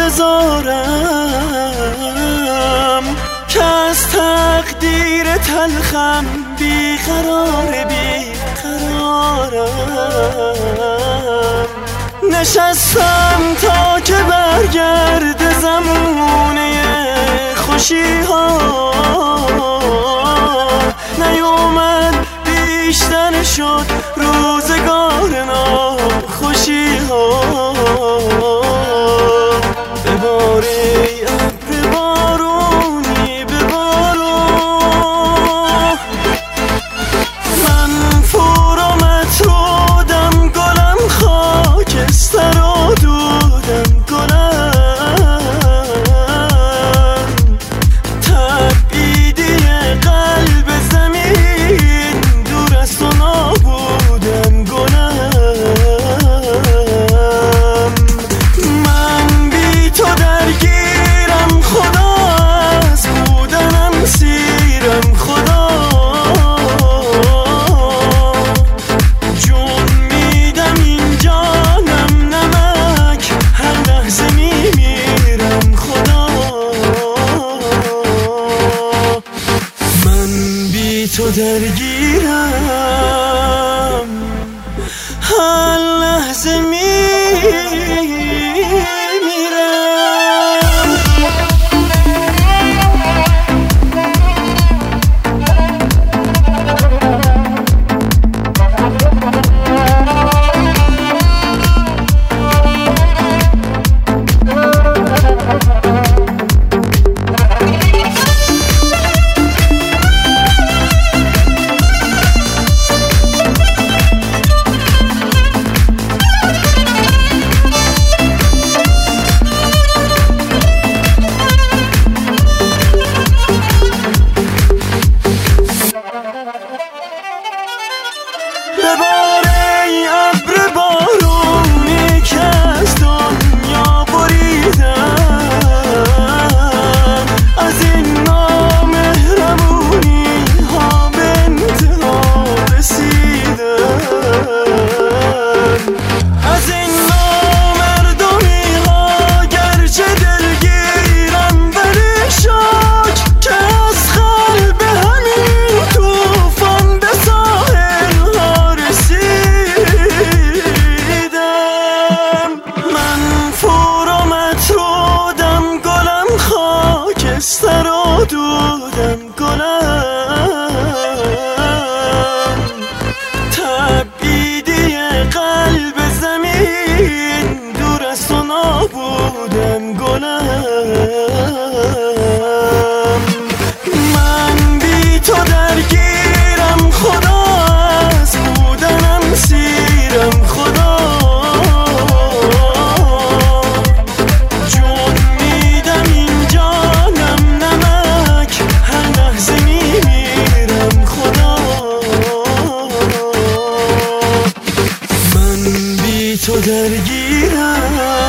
بذارم که از تقدیر تلخم بیقرارم. نشستم تا که برگرد زمونه خوشی ها، نیومد بیشتر شد روزگار ناخوشی ها. بباری ابر بارونی ببارون، من فرو مطرودم گلم خاکستر و دودم گلم، تبعیدی قلب زمین دور از تو نابودم گلم. من بی تو درگیرم خدا، از بودنم سیرم خدا، جون میدم این جانم نمک هر لحظه میمیرم خدا. من بی تو درگیرم هر لحظه میمیرم. بباره ای ابر بارونی که از دنیا بریدم، از این نامهربونی ها به انتها رسیدم، از این نامردمی ها گرچه دلگیرم ولی شاک که از قلب همین توفان به ساحل ها رسیدم. من فرو مطرودم گلم خاکستر و دودم گلم، تبعیدی قلب زمین دور از تو نابودم گلم. من بی تو درگیرم خدا، از بودنم سیرم خدا، جون میدم این جانم نمک هر لحظه میمیرم خدا. من بی تو درگیرم